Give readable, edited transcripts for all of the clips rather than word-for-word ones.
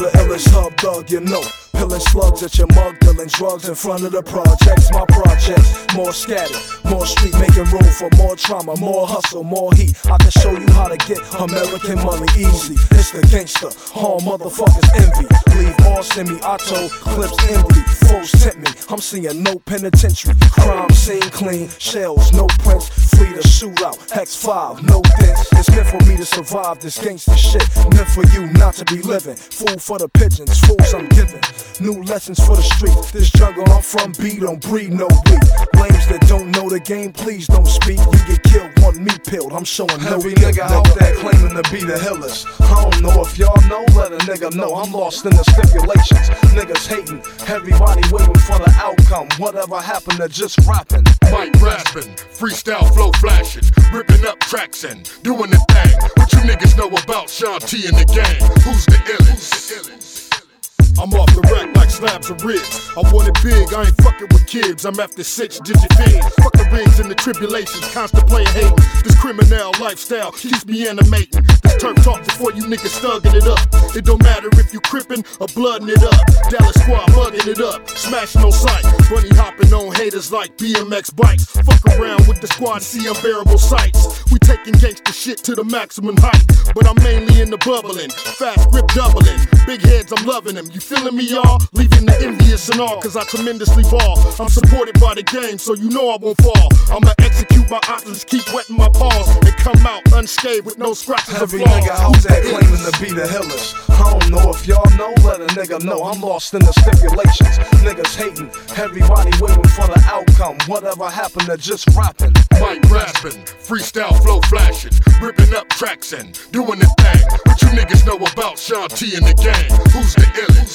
the illest hub dog, you know. Pillin' slugs at your mug, dealing drugs in front of the projects. My projects, more scattered, more street, making room for more trauma, more hustle, more heat. I can show you how to get American money easy. It's the gangster, all motherfuckers envy. Leave all semi-auto clips empty. Foes tempt me, I'm seeing no penitentiary. Crime scene clean, shells, no prints. Free to shoot out, Hex 5, no dents. It's meant for me to survive this gangster shit. Meant for you not to be living. Food for the pigeons, fools I'm giving. New lessons for the streets. This jungle I'm from, B don't breed no weak. Lames that don't know the game, please don't speak. You get killed, want me peeled. I'm showing no every nigga out there claiming to be the hillest. I don't know if y'all know, let a nigga know. I'm lost in the stipulations. Niggas hating, everybody waiting for the outcome. Whatever happened to just rapping? Mic rapping, freestyle flow flashing, ripping up tracks and doing the thing. What you niggas know about Sean T and the gang? Who's the illest? I'm off the rack like slabs of ribs. I want it big, I ain't fucking with kids. I'm after 6-digit fiends. Fuck the rigs and the tribulations, constant player hating. This criminal lifestyle keeps me animating. This turf talk before you niggas thugging it up. It don't matter if you crippin' or blooding it up. Dallas squad mugging it up, smashing on sight. Bunny hopping on haters like BMX bikes. Fuck around with the squad, see unbearable sights. We taking gangsta shit to the maximum height. But I'm mainly in the bubbling, fast grip doubling. Big heads, I'm loving them. You feeling me, y'all? Leaving the envious and all, cause I tremendously ball. I'm supported by the game, so you know I won't fall. I'ma execute my options, keep wetting my paws, and come out unscathed with no scratches or every flaws. Nigga out there claiming to be the hillest. I don't know if y'all know, let a nigga know. I'm lost in the stipulations. Niggas hating, everybody waiting for the outcome. Whatever happened to just rapping? Mic rapping, freestyle flow flashing, ripping up tracks and doing the thing. What you niggas know about Sean T and the gang? Who's the illest?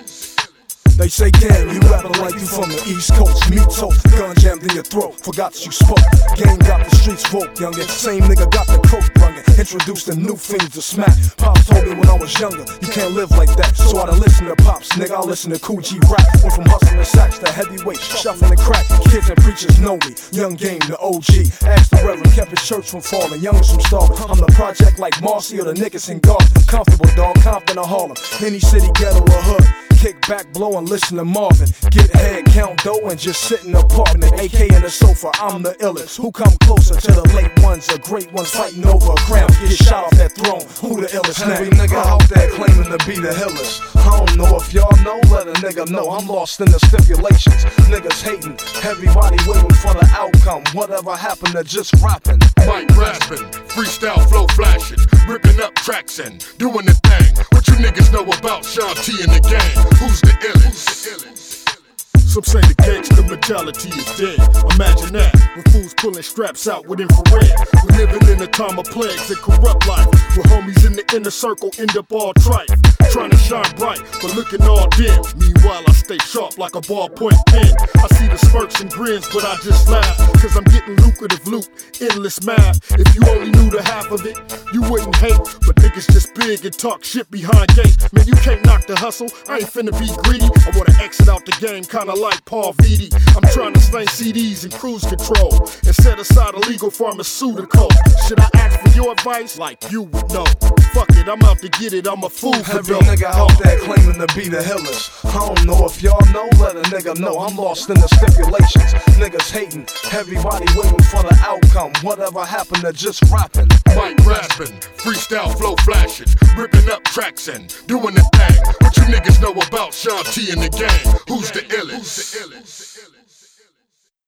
They say, damn, you rapping like you from the East Coast. Me toast, gun jammed in your throat, forgot that you spoke. Gang got the streets woke, youngin'. Same nigga got the coke brungin'. Introduced the new fiends to smack. Pops told me when I was younger, you can't live like that. So I done listen to Pops, nigga, I listen to Cool G rap. Went from hustling sacks to heavyweight, shuffling and crack. Kids and preachers know me, young game, the OG. Asked the reverend, kept his church from falling, youngest from starving. I'm the project like Marcy or the niggas in Garth. Comfortable, dog, confident of Harlem. Any city, ghetto or hood. Kick back, blow, and listen to Marvin. Get head, count dough, and just sit in the apartment. AK in the sofa, I'm the illest. Who come closer to the late ones, the great ones fighting over a crown? Get shot off that throne, who the illest now? Every nigga out there claiming to be the hillest. I don't know if y'all know, let a nigga know. I'm lost in the stipulations. Niggas hating, everybody waiting for the outcome. Whatever happened to just rapping? Mic rapping, freestyle flow flashing, ripping up tracks and doing the thing. What you niggas know about Sean T and the gang? Who's the illest? Some say the gangster mentality is dead. Imagine that, when fools pulling straps out with infrared. We're living in a time of plagues and corrupt life, where homies in the inner circle end up all trife. Trying to shine bright, but looking all dim. Meanwhile, I stay sharp like a ballpoint pen. I see the smirks and grins, but I just laugh, cause I'm getting lucrative loot, endless math. If you only knew the half of it, you wouldn't hate. But niggas just big and talk shit behind gates. Man, you can't knock the hustle, I ain't finna be greedy. I wanna exit out the game, kinda like Paul Vitti. I'm trying to slang CDs and cruise control, and set aside illegal pharmaceuticals. Should I ask for your advice? Like you would know. Fuck it, I'm out to get it, I'm a fool for every dough. Nigga out there claiming to be the illest. I don't know if y'all know, let a nigga know. I'm lost in the stipulations. Niggas hating, everybody waiting for the outcome. Whatever happened to just rapping? Mic rapping, freestyle flow flashing, ripping up tracks and doing the thing. What you niggas know about Sean T and the gang? Who's the illest?